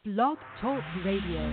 Blog Talk Radio.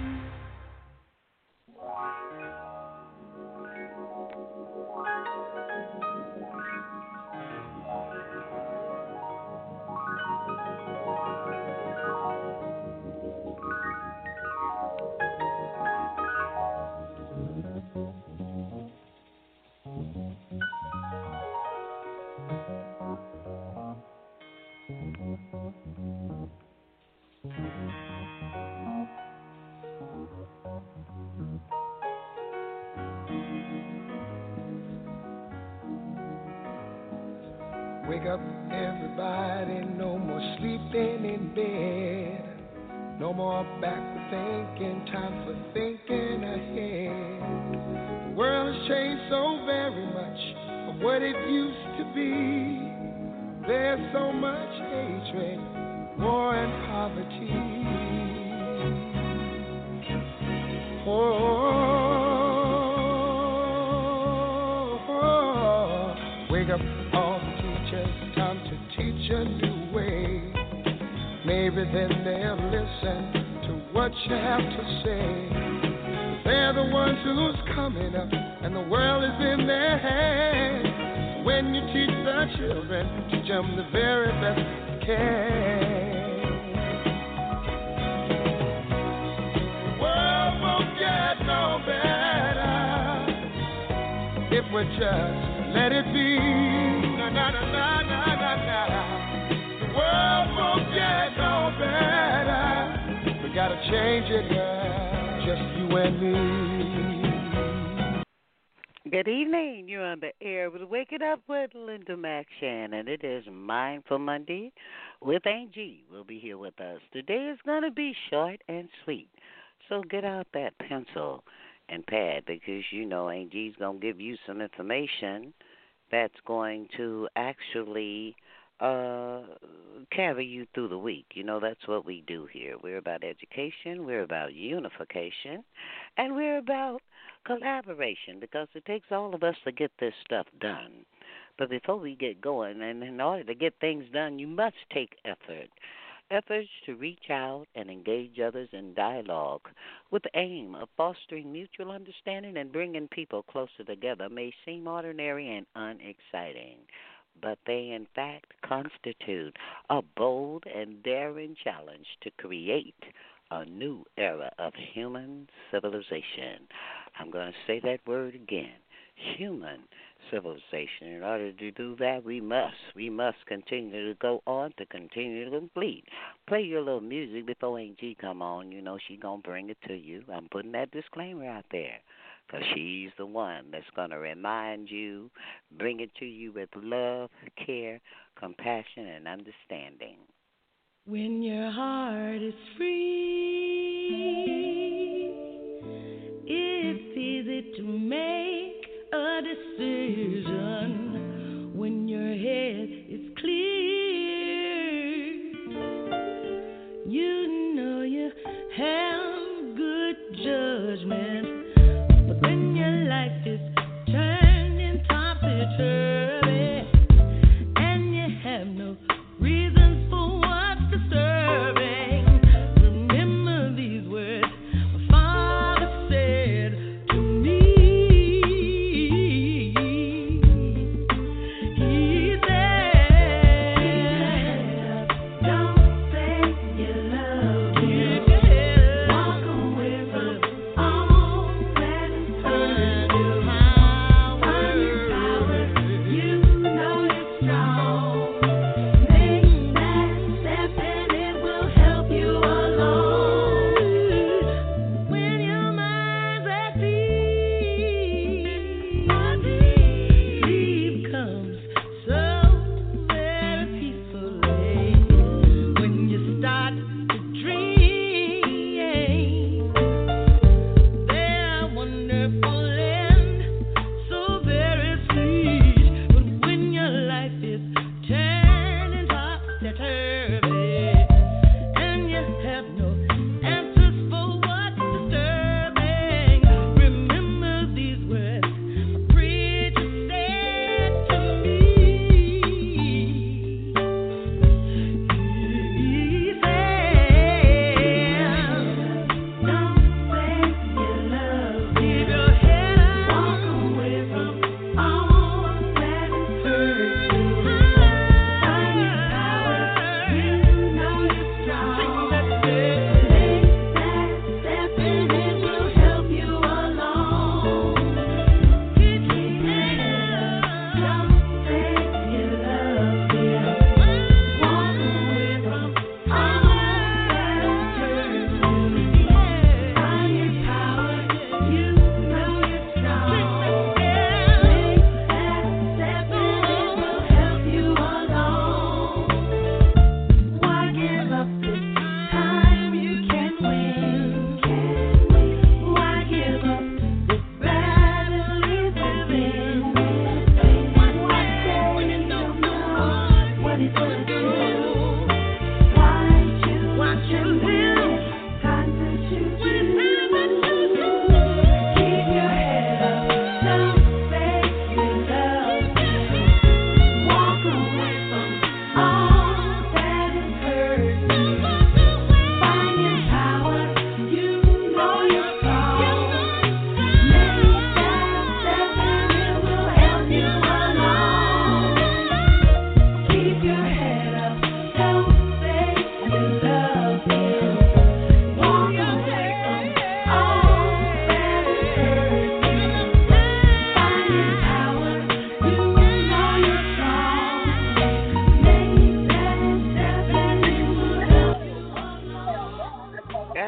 Wake up, everybody, no more sleeping in bed. No more backward thinking, time for thinking ahead. The world has changed so very much from what it used to be. There's so much hatred, war and poverty. Wake up, all the teachers, time to teach a new way. Maybe then they'll listen to what you have to say. They're the ones who's coming up, and the world is in their hands. When you teach the children, teach them the very best you can. The world won't get no better if we just let it be. Na na na na na na na. The world won't get no better. We gotta change it, girl. Just you and me. Good evening. You're on the air with Wake It Up with Linda McShannon. It is Mindful Monday with Angie. Will be here with us. Today is going to be short and sweet. So get out that pencil and pad, because you know Angie's going to give you some information that's going to actually carry you through the week. You know, that's what we do here. We're about education, we're about unification, and we're about collaboration, because it takes all of us to get this stuff done. But before we get going, and in order to get things done, you must take effort. Efforts to reach out and engage others in dialogue with the aim of fostering mutual understanding and bringing people closer together may seem ordinary and unexciting, but they in fact constitute a bold and daring challenge to create a new era of human civilization. I'm going to say that word again, human civilization. In order to do that, we must continue to go on to continue to complete. Play your little music before Angie come on. You know she going to bring it to you. I'm putting that disclaimer out there, because she's the one that's going to remind you, bring it to you with love, care, compassion, and understanding. When your heart is free, it's easy to make a decision. When your head is clear, you know you have good judgment. But when your life is turned in topsy-turvy and you have no reasons for what's disturbing, remember these words my father said to me. He said, don't say you love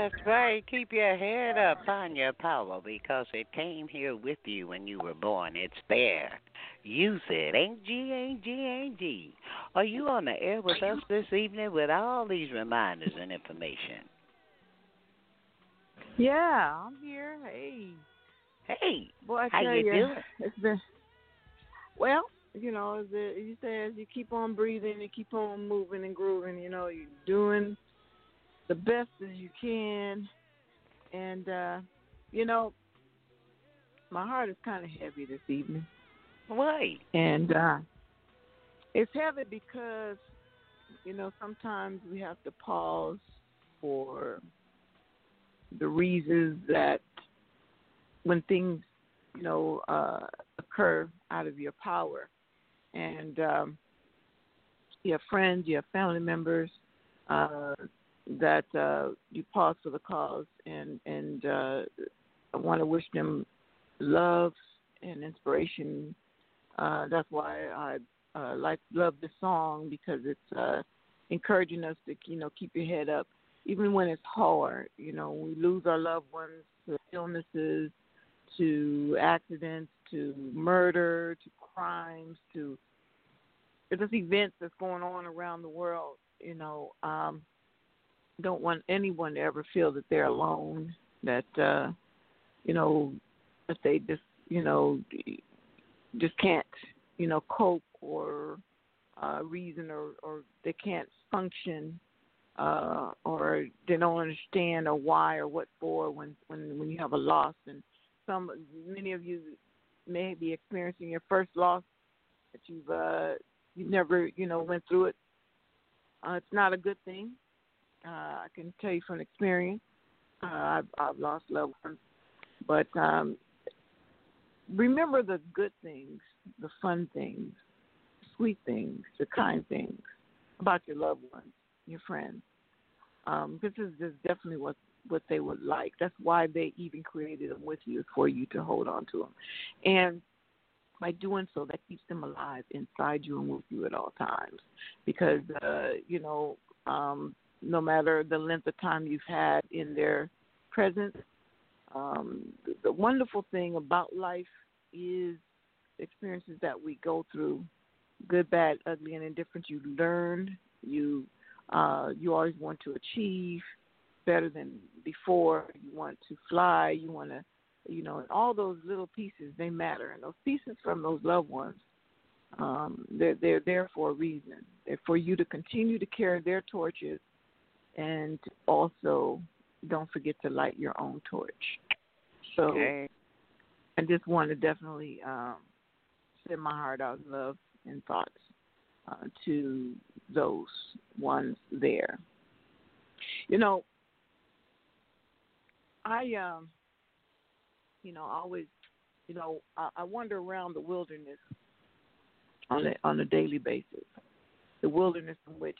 That's right. Keep your head up, find your power because it came here with you when you were born. It's there. Use it. Ain't G. Are you on the air with us this evening with all these reminders and information? Yeah, I'm here. Hey, Hey, boy, I how tell you you, doing? it's been well. As you say, as you keep on breathing, you keep on moving and grooving. You're doing the best as you can, and my heart is kind of heavy this evening, Why? and it's heavy because sometimes we have to pause for the reasons that when things occur out of your power, and you have friends, you have family members that you pause for the cause, and I want to wish them love and inspiration. That's why I love this song, because it's encouraging us to keep your head up even when it's hard. We lose our loved ones to illnesses, to accidents, to murder, to crimes, to just events that's going on around the world. Don't want anyone to ever feel that they're alone, that that they just can't cope or reason, or they can't function, or they don't understand or why or what for when you have a loss. And many of you may be experiencing your first loss that you never went through it. It's not a good thing. I can tell you from experience. I've lost loved ones, but remember the good things, the fun things, the sweet things, the kind things about your loved ones, your friends. This is definitely what they would like. That's why they even created them with you, for you to hold on to them. And by doing so, that keeps them alive inside you and with you at all times. Because, no matter the length of time you've had in their presence, the wonderful thing about life is the experiences that we go through, good, bad, ugly, and indifferent. You learn. You always want to achieve better than before. You want to fly. You want to, and all those little pieces, they matter. And those pieces from those loved ones, they're there for a reason. They're for you to continue to carry their torches, and also don't forget to light your own torch. So Okay. I just want to definitely send my heart out in love and thoughts to those ones there. I always, I wander around the wilderness on a daily basis. The wilderness in which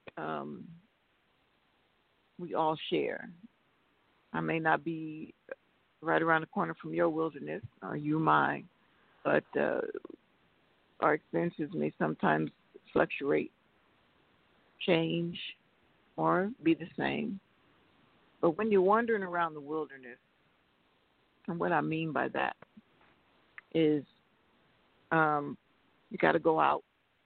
we all share. I may not be right around the corner from your wilderness, or you mine, but our experiences may sometimes fluctuate, change, or be the same. But when you're wandering around the wilderness, and what I mean by that is you got to go out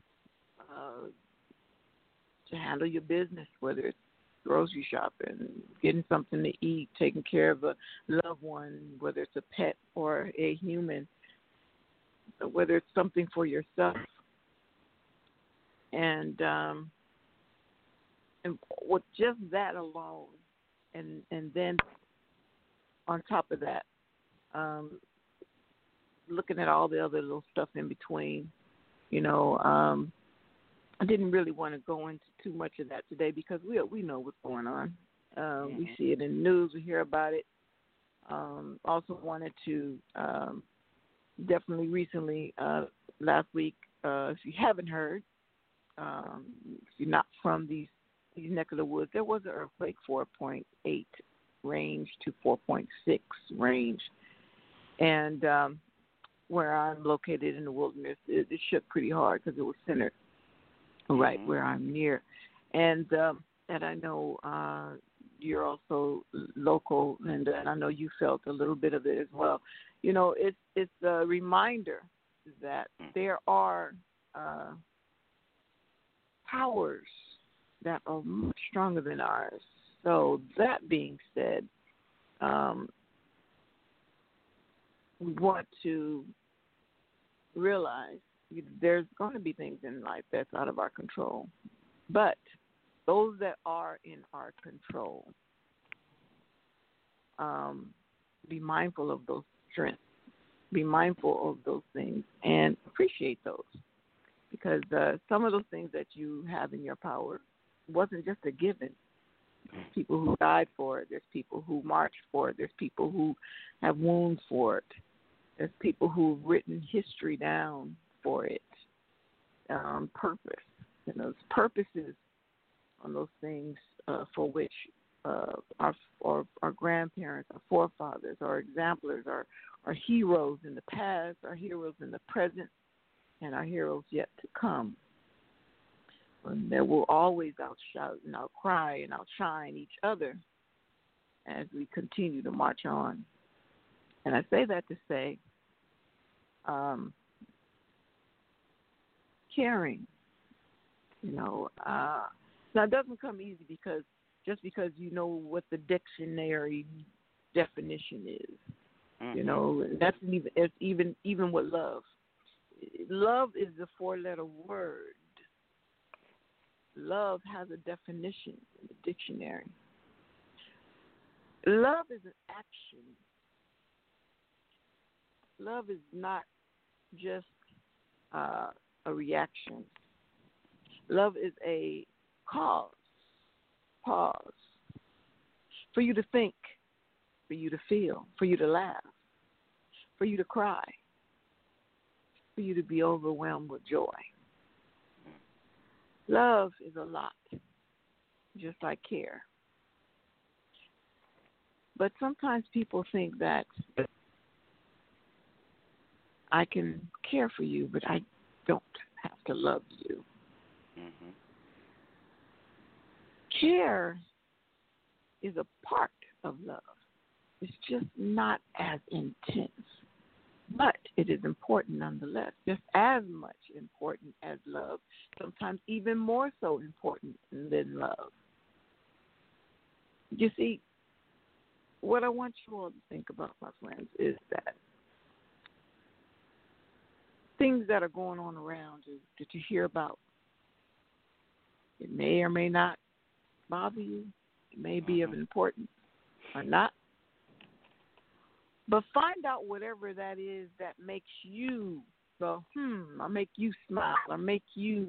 to handle your business, whether it's grocery shopping, getting something to eat, taking care of a loved one, whether it's a pet or a human, whether it's something for yourself. And with just that alone, and then on top of that, looking at all the other little stuff in between, I didn't really want to go into too much of that today, because we know what's going on. We see it in the news, we hear about it. Also wanted to definitely recently, last week, if you haven't heard, if you're not from these neck of the woods, there was an earthquake, 4.8 range to 4.6 range. And where I'm located in the wilderness, it shook pretty hard because it was centered right where I'm near. And I know you're also local, and I know you felt a little bit of it as well. It's a reminder that there are powers that are much stronger than ours. So that being said, we want to realize there's going to be things in life that's out of our control. But those that are in our control, be mindful of those strengths, be mindful of those things, and appreciate those. Because some of those things that you have in your power wasn't just a given. There's people who died for it. There's people who marched for it. There's people who have wounds for it. There's people who've written history down for it on purpose. Those purposes on those things for which our grandparents, our forefathers, our exemplars, our heroes in the past, our heroes in the present, and our heroes yet to come. And they will always outshout and outcry and outshine each other as we continue to march on. And I say that to say, caring, now it doesn't come easy because you know what the dictionary definition is, that's even with love. Love is a 4-letter word. Love has a definition in the dictionary. Love is an action. Love is not just a reaction. Love is a pause for you to think, for you to feel, for you to laugh, for you to cry, for you to be overwhelmed with joy. Love is a lot, just like care. But sometimes people think that I can care for you, but I don't have to love you. Mm-hmm. Care is a part of love. It's just not as intense. But it is important nonetheless, just as much important as love, sometimes even more so important than love. You see, what I want you all to think about, my friends, is that things that are going on around you that you hear about, it may or may not bother you. It may be of importance or not. But find out whatever that is that makes you go, or make you smile, or make you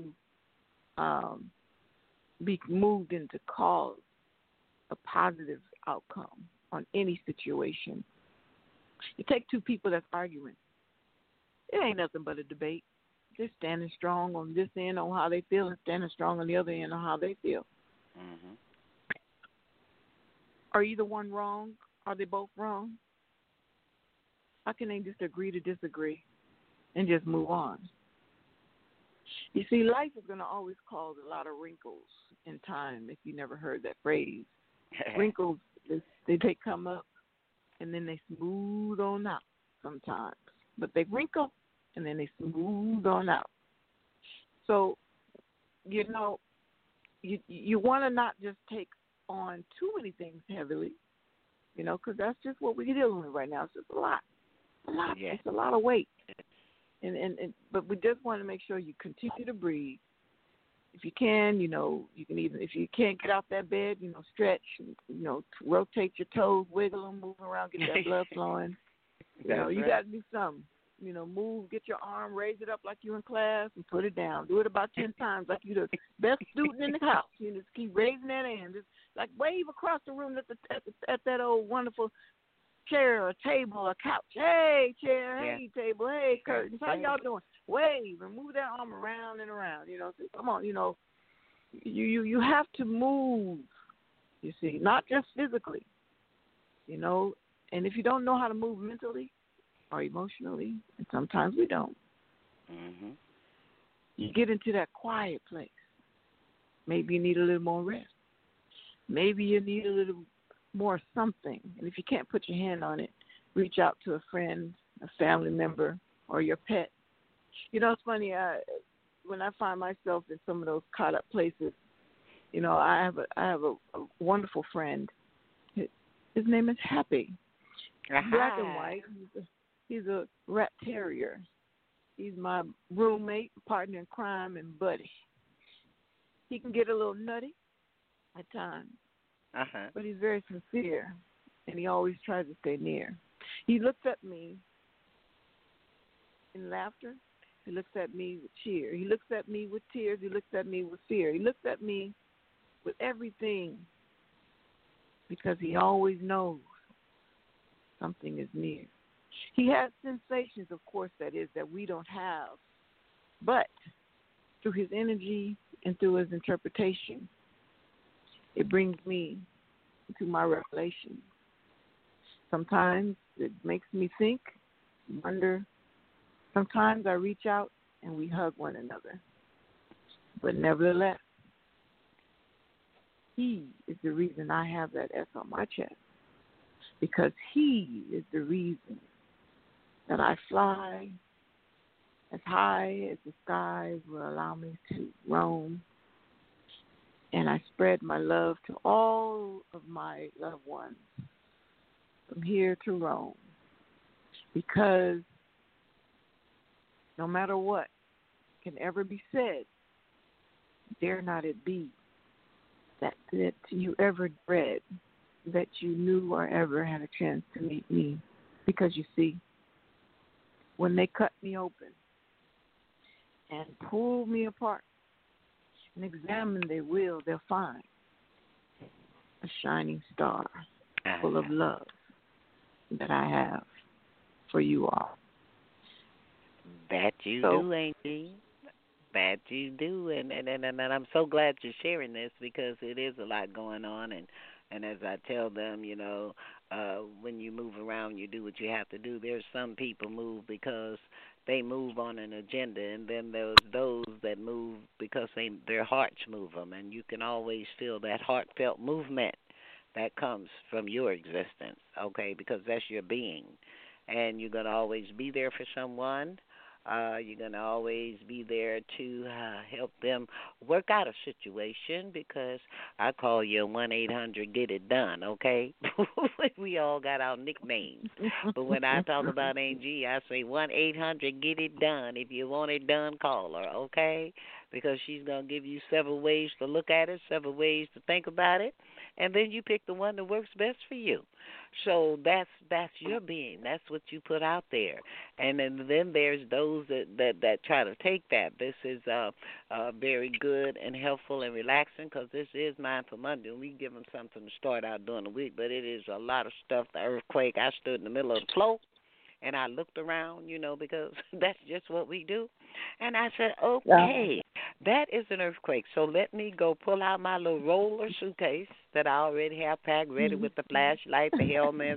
be moved into cause a positive outcome on any situation. You take two people that's arguing. It ain't nothing but a debate. They're standing strong on this end on how they feel and standing strong on the other end on how they feel. Mm-hmm. Are either one wrong? Are they both wrong? How can they just agree to disagree and just move on? You see, life is going to always cause a lot of wrinkles in time, if you never heard that phrase. Wrinkles, they come up and then they smooth on out sometimes. But they wrinkle and then they smooth on out. So, you want to not just take on too many things heavily, because that's just what we're dealing with right now. It's just a lot. Yeah. It's a lot of weight. But we just want to make sure you continue to breathe. If you can, you can even, if you can't get out that bed, stretch, rotate your toes, wiggle them, move around, get that blood flowing. You got to do something. Move, get your arm, raise it up like you in class, and put it down. Do it about 10 times like you the best student in the house. Just keep raising that hand. Just like wave across the room at that old wonderful chair, a table, a couch. Hey, chair. Hey, table. Hey, curtains. How y'all doing? Wave and move that arm around and around. So come on. You have to move. You see, not just physically. And if you don't know how to move mentally or emotionally, and sometimes we don't, you get into that quiet place. Maybe you need a little more rest. maybe you need a little more something. And if you can't put your hand on it, reach out to a friend, a family member, or your pet. You know, it's funny, when I find myself in some of those caught up places, you know, I have a wonderful friend. His name is Happy. Black and white. He's a rat terrier. He's my roommate, partner in crime, and buddy. He can get a little nutty at times, but he's very sincere, and he always tries to stay near. He looks at me in laughter. He looks at me with cheer. He looks at me with tears. He looks at me with fear. He looks at me with everything because he always knows something is near. He has sensations, of course, that we don't have. But through his energy and through his interpretation, it brings me to my revelation. Sometimes it makes me think, wonder. Sometimes I reach out and we hug one another. But nevertheless, he is the reason I have that S on my chest. Because he is the reason that I fly as high as the skies will allow me to roam. And I spread my love to all of my loved ones from here to Rome. Because no matter what can ever be said, dare not it be that you ever dread that you knew or ever had a chance to meet me. Because you see, when they cut me open and pull me apart and examine their will, they'll find a shining star full of love that I have for you all. That you do, Angie. That you do, and I'm so glad you're sharing this because it is a lot going on, and as I tell them, you know, when you move around, you do what you have to do. There's some people move because they move on an agenda, and then there's those that move because their hearts move them, and you can always feel that heartfelt movement that comes from your existence, okay, because that's your being, and you're going to always be there for someone. You're going to always be there to help them work out a situation because I call you 1-800-GET-IT-DONE, okay? We all got our nicknames. But when I talk about Angie, I say 1-800-GET-IT-DONE. If you want it done, call her, okay? Because she's going to give you several ways to look at it, several ways to think about it, and then you pick the one that works best for you. So that's your being. That's what you put out there. And then there's those that try to take that. This is very good and helpful and relaxing because this is Mindful Monday. And we give them something to start out during the week, but it is a lot of stuff. The earthquake, I stood in the middle of the floor, and I looked around, you know, because that's just what we do. And I said, okay, that is an earthquake. So let me go pull out my little roller suitcase that I already have packed ready with the flashlight, the helmet,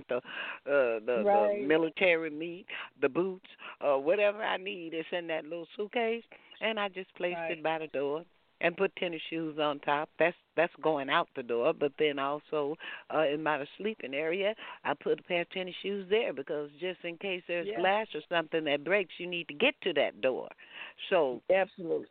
the military meat, the boots, whatever I need is in that little suitcase. And I just placed it by the door and put tennis shoes on top. That's going out the door. But then also in my sleeping area, I put a pair of tennis shoes there because just in case there's glass or something that breaks, you need to get to that door. So absolutely.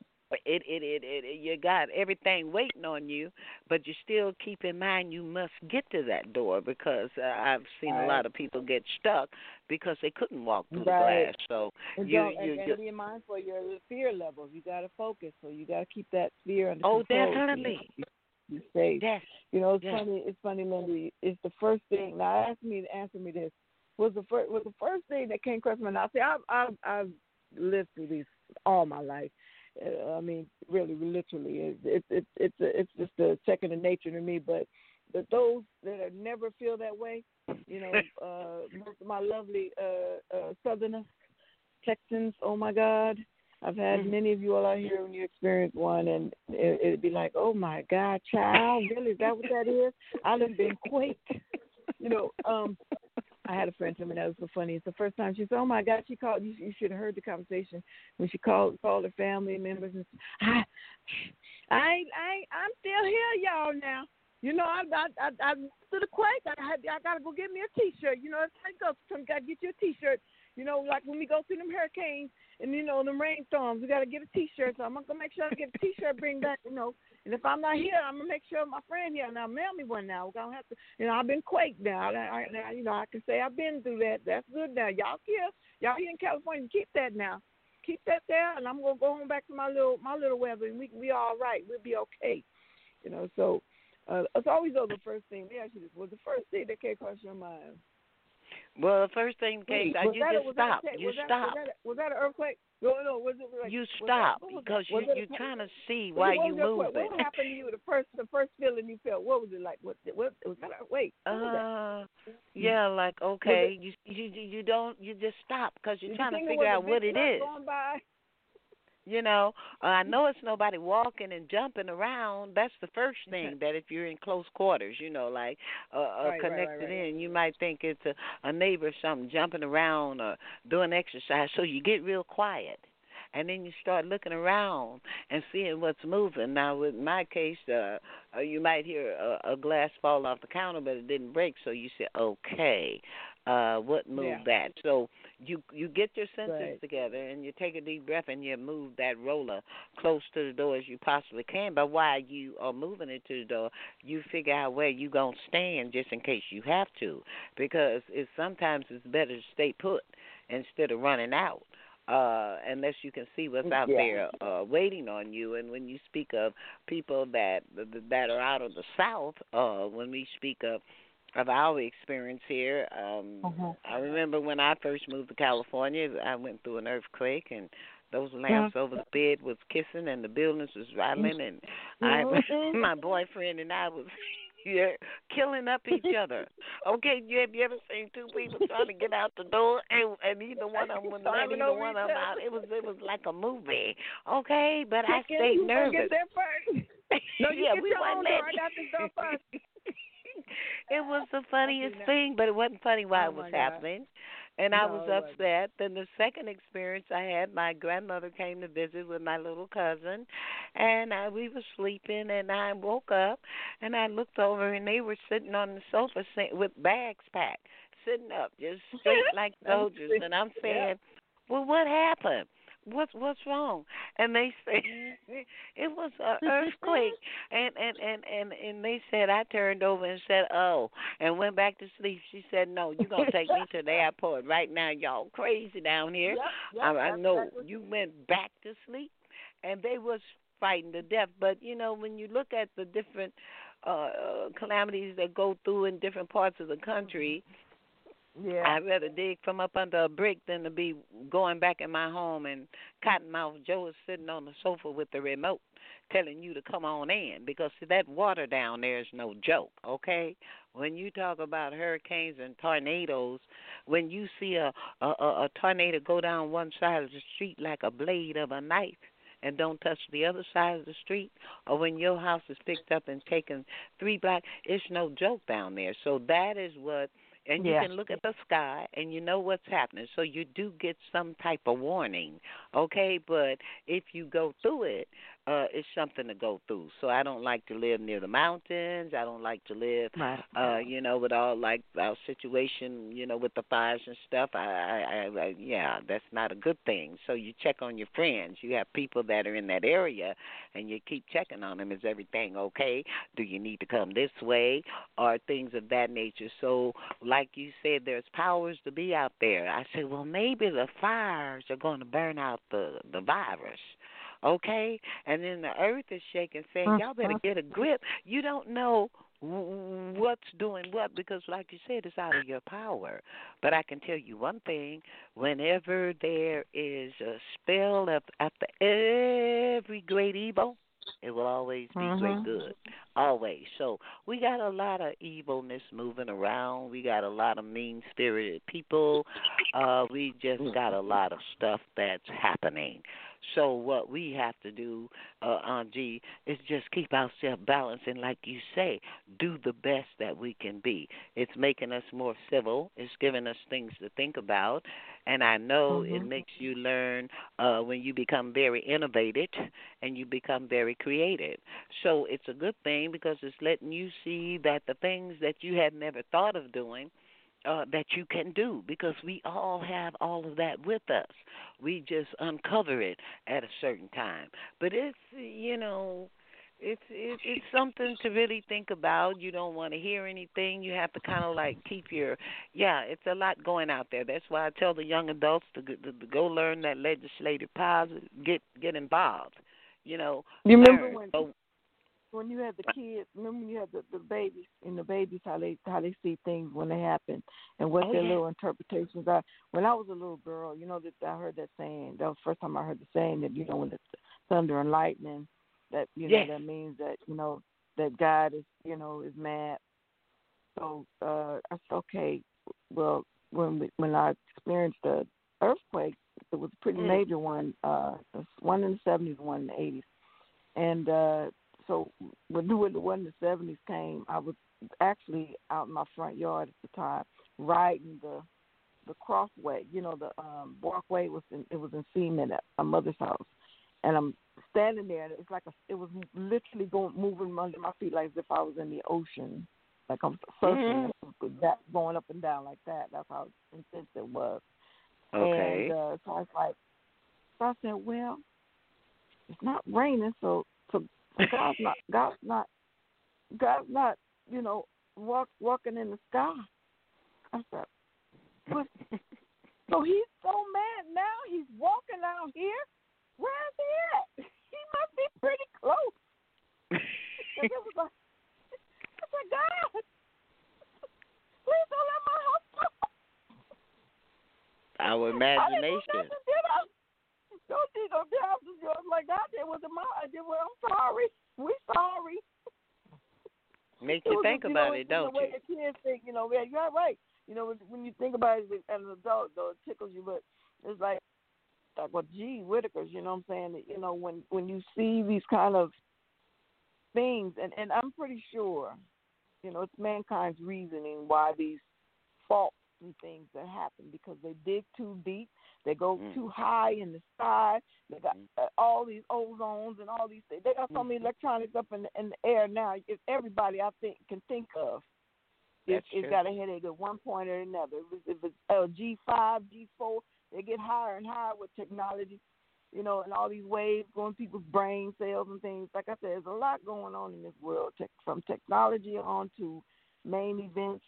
You got everything waiting on you, but you still keep in mind you must get to that door because I've seen a lot of people get stuck because they couldn't walk through the glass. So and be in mind for your fear levels. You got to focus, so you got to keep that fear under control. Oh, definitely. You safe. Yes. You know, it's funny, Lindy. It's the first thing. Now, ask me to answer me this. Was the first thing that came across my mind. See, I've lived through these all my life. I mean, really, literally, it's just a second of nature to me. But those that never feel that way, you know, most of my lovely Southerners, Texans, oh my God, I've had many of you all out here when you experience one, and it'd be like, oh my God, child, really, is that what that is? I've been quaked, you know. I had a friend tell me that was so funny. It's the first time she said, "Oh my God!" She called. You should have heard the conversation when she called her family members and said, I'm still here, y'all. Now, I to the quake. I gotta go get me a T-shirt. You know, it's like gotta get you a T-shirt. You know, like when we go through them hurricanes and them rainstorms, we gotta get a T-shirt. So I'm gonna make sure I get a T-shirt, bring back. You know, and if I'm not here, I'm gonna make sure my friend here now mail me one. Now we're gonna have to. You know, I've been quaked now. I can say I've been through that. That's good now. Y'all here in California, keep that now. Keep that there, and I'm gonna go home back to my little weather, and we can be all right. We'll be okay. You know, so it's always the first thing. Let me ask you this: was the first thing that came across your mind? Well, the first thing came, you just stopped. You stopped. Was that an earthquake? No. Was it like, you stopped because you're trying to see why you moving. What happened to you? The first feeling you felt. What was it like? What was that? Wait. Yeah, like okay, you don't, you just stop because you're trying to figure out what it is. Going by? You know, I know it's nobody walking and jumping around. That's the first thing, that if you're in close quarters, you know, like connected in, you might think it's a neighbor or something jumping around or doing exercise. So you get real quiet. And then you start looking around and seeing what's moving. Now, with my case, you might hear a glass fall off the counter, but it didn't break. So you say, okay, what moved that? So you get your senses together and you take a deep breath and you move that roller close to the door as you possibly can. But while you are moving it to the door, you figure out where you're going to stand just in case you have to, because sometimes it's better to stay put instead of running out. Unless you can see what's out there waiting on you. And when you speak of people that are out of the South, when we speak of our experience here, I remember when I first moved to California, I went through an earthquake, and those lamps over the bed was kissing, and the buildings was rattling, and my boyfriend and I was killing up each other. Okay, have you ever seen two people trying to get out the door and either one of them wouldn't let either one of them out? It was like a movie. Okay, but I stayed nervous. Get there first. No, you get we your weren't own door. I got this door first. It was the funniest thing, but it wasn't funny while it was happening. And I was upset. Then the second experience I had, my grandmother came to visit with my little cousin, and we were sleeping, and I woke up, and I looked over, and they were sitting on the sofa with bags packed, sitting up, just straight like soldiers. And I'm saying, well, what happened? What's wrong? And they said it was an earthquake, and they said I turned over and said and went back to sleep. She said, no, you're gonna take me to the airport right now. Y'all crazy down here. I know. You went back to sleep, and they was fighting to death. But you know, when you look at the different calamities that go through in different parts of the country. Yeah. I'd rather dig from up under a brick than to be going back in my home and Cottonmouth Joe is sitting on the sofa with the remote telling you to come on in, because see, that water down there is no joke, okay? When you talk about hurricanes and tornadoes, when you see a tornado go down one side of the street like a blade of a knife and don't touch the other side of the street, or when your house is picked up and taken 3 blocks, it's no joke down there. So that is what. And you can look at the sky and you know what's happening. So you do get some type of warning, okay? But if you go through it, it's something to go through. So I don't like to live near the mountains. I don't like to live, you know, with all like our situation, you know, with the fires and stuff. Yeah, that's not a good thing. So you check on your friends. You have people that are in that area, and you keep checking on them. Is everything okay? Do you need to come this way? Or things of that nature. So like you said, there's powers to be out there. I said, well, maybe the fires are going to burn out the virus. Okay? And then the earth is shaking, saying, y'all better get a grip. You don't know what's doing what, because like you said, it's out of your power. But I can tell you one thing, whenever there is a spell after every great evil, it will always be great good, always. So we got a lot of evilness moving around. We got a lot of mean-spirited people. We just got a lot of stuff that's happening. So what we have to do, Aunt G, is just keep ourselves balanced and, like you say, do the best that we can be. It's making us more civil. It's giving us things to think about, and I know it Mhm. makes you learn when you become very innovative and you become very creative. So it's a good thing because it's letting you see that the things that you had never thought of doing that you can do because we all have all of that with us. We just uncover it at a certain time. But it's it's something to really think about. You don't want to hear anything. You have to kind of like keep your it's a lot going out there. That's why I tell the young adults to go learn that legislative powers, get involved. You remember Learn. when you had the kids? Remember when you had the babies and the babies how they see things when they happen and what their little interpretations are. When I was a little girl, that I heard that saying. That was the first time I heard the saying that when it's thunder and lightning, that that means that that God is mad. So I said, okay, well when I experienced the earthquake, it was a pretty major one. One in the 70s, one in the 80s, and so when the one in the 70s came, I was actually out in my front yard at the time, riding the crossway. The walkway was in cement at my mother's house, and I'm standing there. And it's like it was literally moving under my feet, like as if I was in the ocean, like I'm surfing, that going up and down like that. That's how intense it was. Okay. And so I was like, I said, well, it's not raining, so God's not, walking in the sky. I said, what? So he's so mad now. He's walking out here. Where's he at? He must be pretty close. It was like, I said, God, please don't let my house fall. Our imagination. Don't think of the house is yours. Like God, it wasn't my idea. Well, I'm sorry. We're sorry. Make you think about it, don't the way you? the kids think, you're right. When you think about it as an adult, though, it tickles you, but it's like what G. Whitaker's, you know what I'm saying? When you see these kind of things, and I'm pretty sure, it's mankind's reasoning why these faults and things that happen, because they dig too deep, they go too high in the sky, they got all these ozones and all these things. They got so many electronics up in the air now. If everybody I think can think of, it's got a headache at one point or another. If it's G5, G4, they get higher and higher with technology, and all these waves going through people's brain cells and things. Like I said, there's a lot going on in this world, from technology on to main events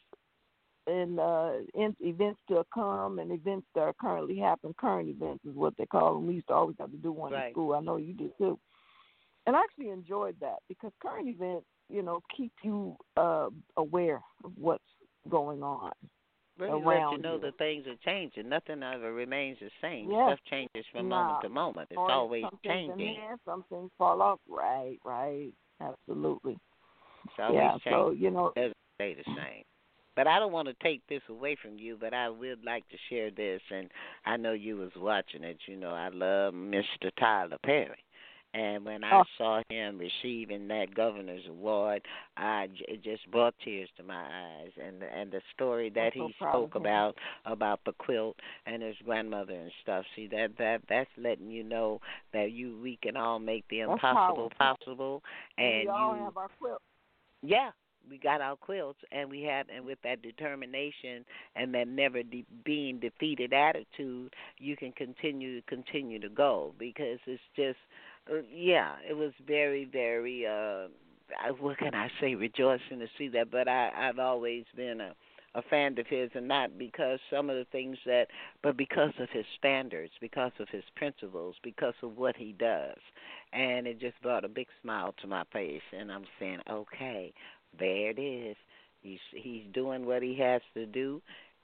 and events to come and events that are currently happening. Current events is what they call them. We used to always have to do one in school. I know you did too. And I actually enjoyed that because current events, keep you aware of what's going on around let you know that things are changing. Nothing ever remains the same. Yeah. Stuff changes from moment to moment. It's always changing. Some things fall off. Right. Absolutely. It's always changing. So, It doesn't stay the same. But I don't want to take this away from you, but I would like to share this, and I know you was watching it. I love Mr. Tyler Perry. And when I saw him receiving that governor's award, it just brought tears to my eyes. And the story that he spoke about the quilt and his grandmother and stuff. See, that's letting you know that we can all make the impossible possible. And we all have our quilt. Yeah. We got our quilts, and with that determination and that never being defeated attitude, you can continue to go, because it's just, it was very, very, what can I say, rejoicing to see that. But I've always been a fan of his, and not because some of the things but because of his standards, because of his principles, because of what he does. And it just brought a big smile to my face, and I'm saying, okay, there it is. He's doing what he has to do,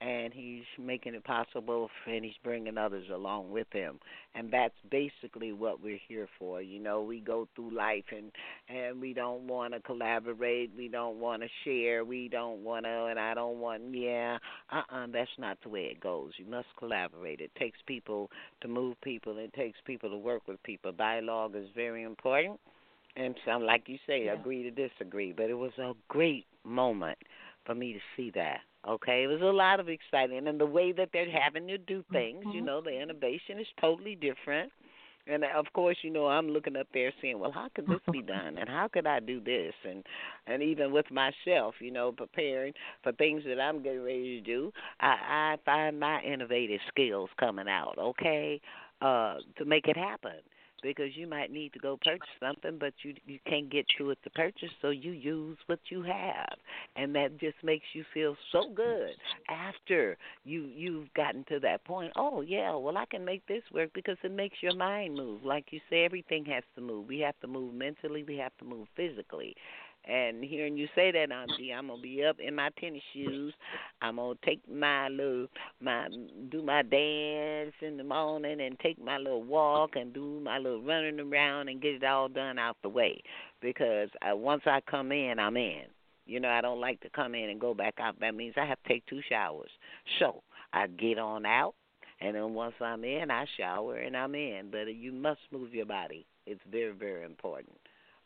and he's making it possible, and he's bringing others along with him. And that's basically what we're here for. You know, we go through life, and we don't want to collaborate. We don't want to share. We don't want to, and I don't want, that's not the way it goes. You must collaborate. It takes people to move people. It takes people to work with people. Dialogue is very important. And some, like you say, agree to disagree. But it was a great moment for me to see that. Okay, it was a lot of excitement, and the way that they're having to do things, you know, the innovation is totally different. And of course, you know, I'm looking up there saying, well, how could this be done, and how could I do this, and even with myself, you know, preparing for things that I'm getting ready to do, I find my innovative skills coming out. Okay, to make it happen. Because you might need to go purchase something, but you can't get to it to purchase, so you use what you have. And that just makes you feel so good after you've gotten to that point. Oh, yeah, well, I can make this work because it makes your mind move. Like you say, everything has to move. We have to move mentally. We have to move physically. And hearing you say that, Auntie, I'm gonna be up in my tennis shoes. I'm gonna take do my dance in the morning, and take my little walk, and do my little running around, and get it all done out the way. Because once I come in, I'm in. You know, I don't like to come in and go back out. That means I have to take 2 showers. So I get on out, and then once I'm in, I shower and I'm in. But you must move your body. It's very, very important.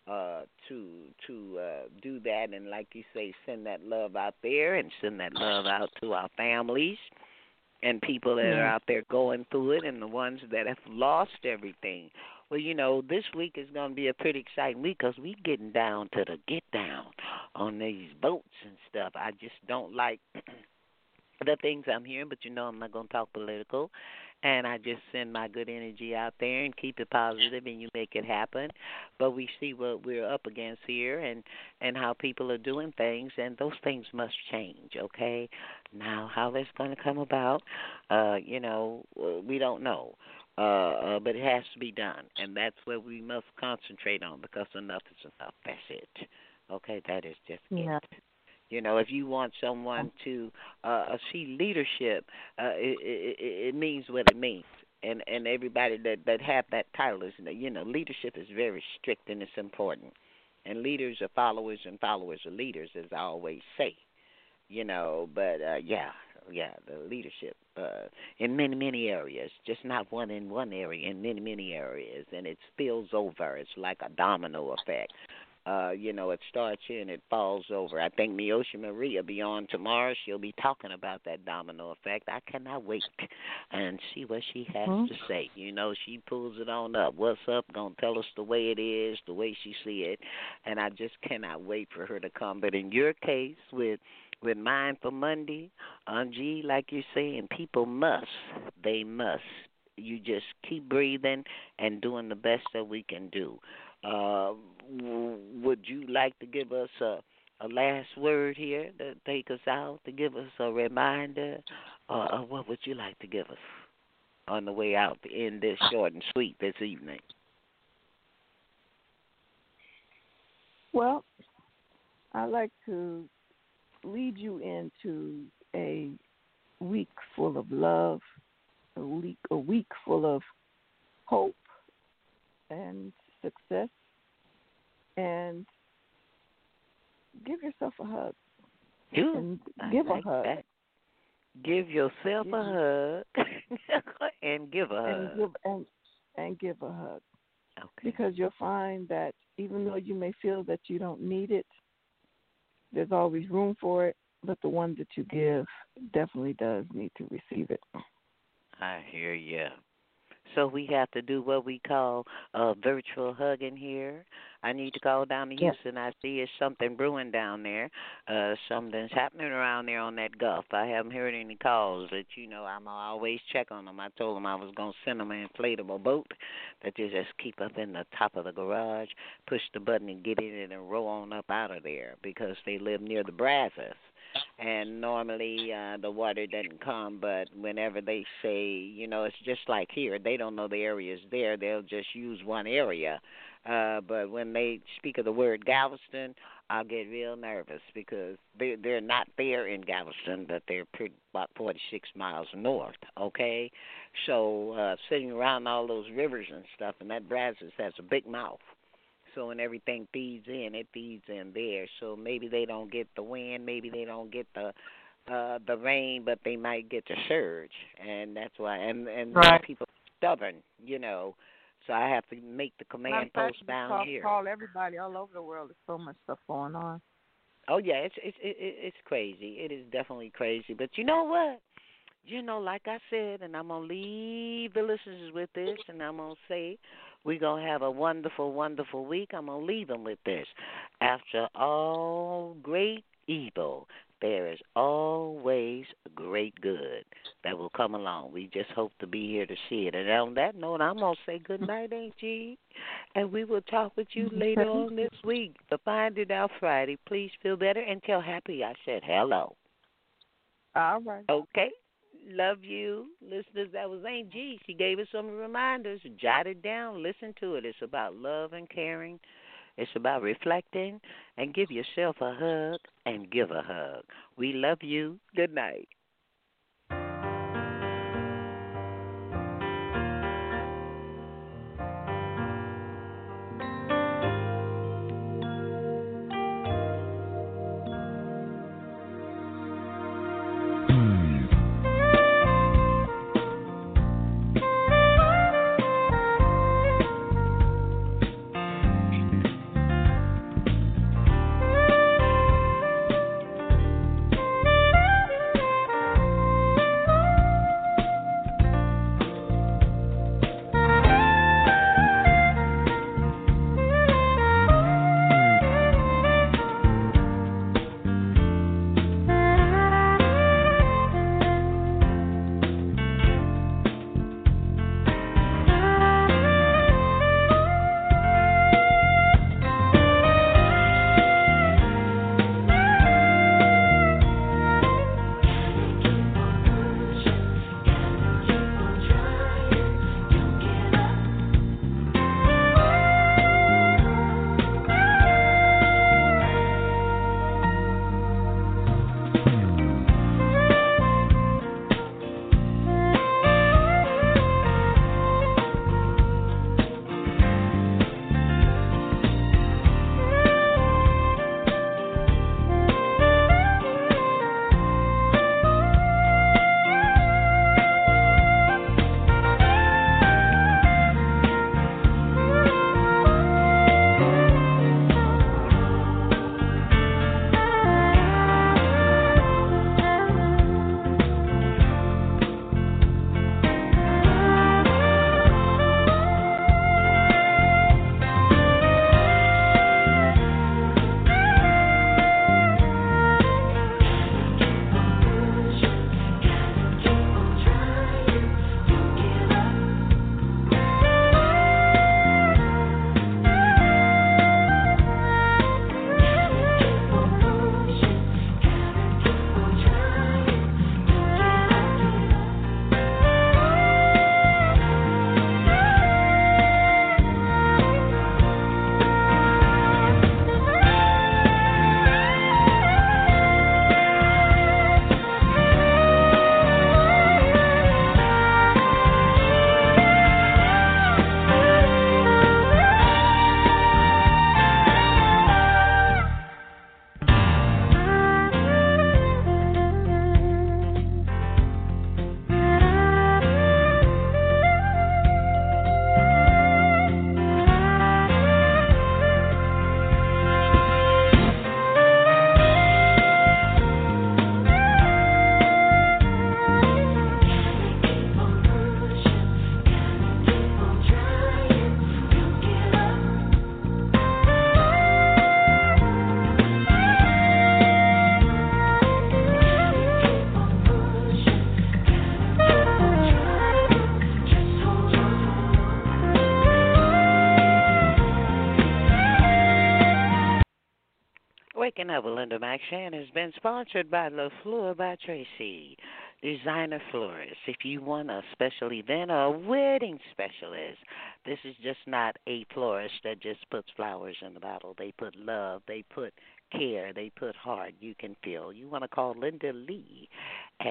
To do that, and like you say, send that love out there, and send that love out to our families and people that are out there going through it, and the ones that have lost everything. Well, you know, this week is going to be a pretty exciting week because we getting down to the get down on these boats and stuff. I just don't like the things I'm hearing, but you know I'm not going to talk political. And I just send my good energy out there and keep it positive, and you make it happen. But we see what we're up against here, and how people are doing things, and those things must change, okay? Now, how that's going to come about, you know, we don't know. But it has to be done, and that's what we must concentrate on, because enough is enough. That's it. Okay, that is just it. You know, if you want someone to see leadership, it means what it means. And everybody that have that title is, you know, leadership is very strict and it's important. And leaders are followers and followers are leaders, as I always say. You know, but the leadership in many, many areas, just not one in one area, in many, many areas. And it spills over. It's like a domino effect. You know, it starts here and it falls over. I think Neosha Marie will be on tomorrow. She'll be talking about that domino effect. I cannot wait and see what she has to say. You know, she pulls it on up. What's up? Gonna tell us the way it is, the way she see it, and I just cannot wait for her to come. But in your case, with Mind for Monday, Angie, like you're saying, people must. You just keep breathing and doing the best that we can do. Would you like to give us a last word here to take us out, to give us a reminder, or what would you like to give us on the way out to end this short and sweet this evening? Well, I'd like to lead you into a week full of love, a week full of hope and success, and give yourself a hug. And give a hug. That. Give yourself a hug and give a hug. And give a hug. Okay. Because you'll find that even though you may feel that you don't need it, there's always room for it, but the one that you give definitely does need to receive it. I hear you. So we have to do what we call virtual hugging here. I need to call down to Houston. I see it's something brewing down there. Something's happening around there on that Gulf. I haven't heard any calls, but, you know, I'm always check on them. I told them I was going to send them an inflatable boat that they just keep up in the top of the garage, push the button and get in it and roll on up out of there because they live near the Brazos. And normally the water doesn't come, but whenever they say, you know, it's just like here, they don't know the area's there. They'll just use one area. But when they speak of the word Galveston, I'll get real nervous because they're not there in Galveston, but they're about 46 miles north. Okay, so sitting around all those rivers and stuff, and that Brazos has a big mouth. So when everything feeds in, it feeds in there. So maybe they don't get the wind, maybe they don't get the rain, but they might get the surge, and that's why. And Right. people are stubborn, you know. So I have to make the Matter of command fact, post down here. call everybody all over the world. There's so much stuff going on. Oh yeah, it's crazy. It is definitely crazy. But you know what? You know, like I said, and I'm gonna leave the listeners with this, and I'm gonna say we're gonna have a wonderful, wonderful week. I'm gonna leave them with this. After all great evil, there is always great good that will come along. We just hope to be here to see it. And on that note, I'm gonna say good night, Angie, and we will talk with you later on this week. To Find It Out Friday. Please feel better and tell Happy I said hello. All right. Okay. Love you. Listeners, that was Aunt G. She gave us some reminders. Jot it down. Listen to it. It's about love and caring. It's about reflecting and give yourself a hug and give a hug. We love you. Good night. Waking Up with Linda McShann has been sponsored by La Fleur by Tracy, designer florist. If you want a special event or a wedding specialist, this is just not a florist that just puts flowers in the bottle. They put love, they put care they put hard, you can feel. You want to call Linda Lee at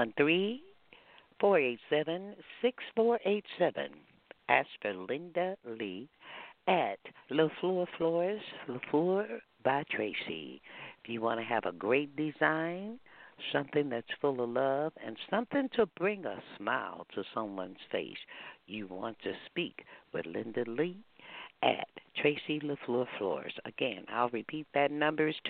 213-487-6487. Ask for Linda Lee at LaFleur Floors, LaFleur by Tracy. If you want to have a great design, something that's full of love, and something to bring a smile to someone's face, you want to speak with Linda Lee at Tracy LaFleur Floors. Again, I'll repeat that number is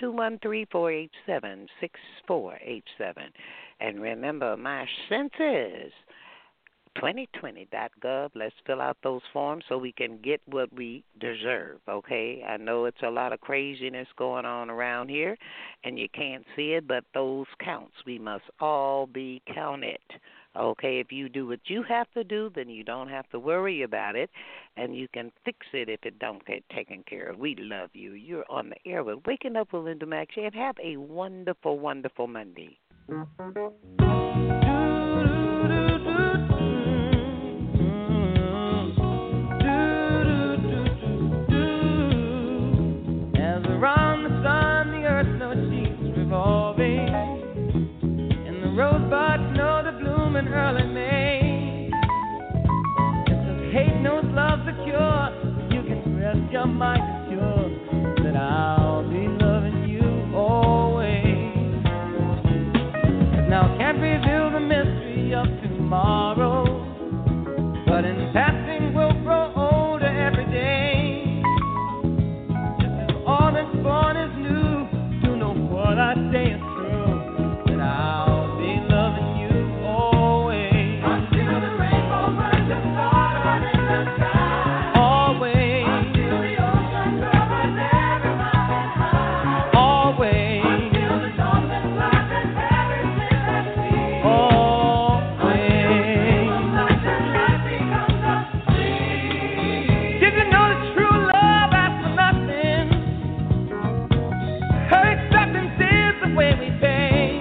213-487-6487. And remember, my census, 2020.gov. Let's fill out those forms so we can get what we deserve, okay? I know it's a lot of craziness going on around here, and you can't see it, but those counts, we must all be counted, okay? If you do what you have to do, then you don't have to worry about it, and you can fix it if it don't get taken care of. We love you. You're on the air with Waking Up with Linda McShay, and have a wonderful, wonderful Monday. Around the sun, the earth knows she's revolving, and the rosebuds know to bloom in early May. And since hate knows love's a cure, you can rest your mind assured that I'll be loving you always. Now can't reveal the mystery of tomorrow, but in passing we'll grow older every day. All that's born is new. You know what I say is true, that I'll be loving you always. Until the rainbow burns and stars in the sky. Always. Until the ocean covers every mountain high. Always. Until the dolphin flies and perishes at sea. Always. Until life becomes a dream. Did you know that true love asks for nothing? Her acceptance is the way we pay.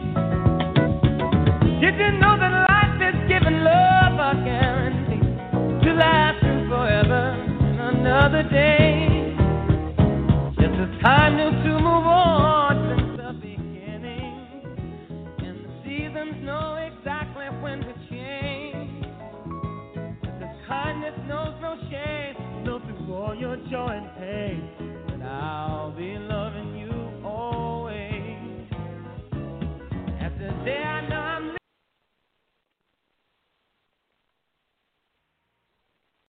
Did you know that life is giving love a guarantee to last through forever in another day? Just as time knew to move on since the beginning, and the seasons know exactly when to change. Just as kindness knows no shame, know through all your joy and pain, that I'll be loving